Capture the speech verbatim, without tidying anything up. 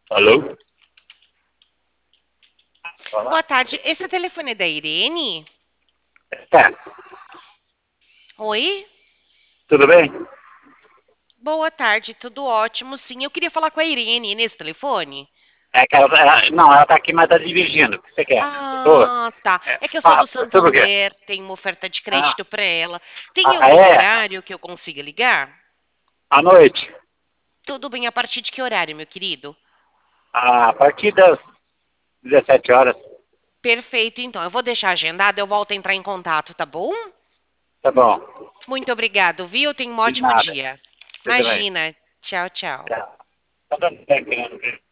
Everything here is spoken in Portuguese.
Alô? Boa tarde. Esse é o telefone da Irene? É, Oi? tudo bem? Boa tarde, tudo ótimo. Sim, eu queria falar com a Irene nesse telefone. É que ela, ela- não, ela tá aqui, mas tá dirigindo. O que você quer? Ô, Ah, tá. é, É que eu sou ah, do sobre o quê? Santander, tenho uma oferta de Ah, crédito para ela. Tem ah, algum é? horário que eu consiga ligar? À noite? Tudo bem, a partir de que horário, meu querido? Ah, a partir das dezessete horas. Perfeito, então. Eu vou deixar agendado, eu volto a entrar em contato, tá bom? Tá bom. Muito obrigado, viu? Tenha um De ótimo nada. dia. Você também. Imagina. Tchau, tchau. Tchau. Tá dando bem, querendo.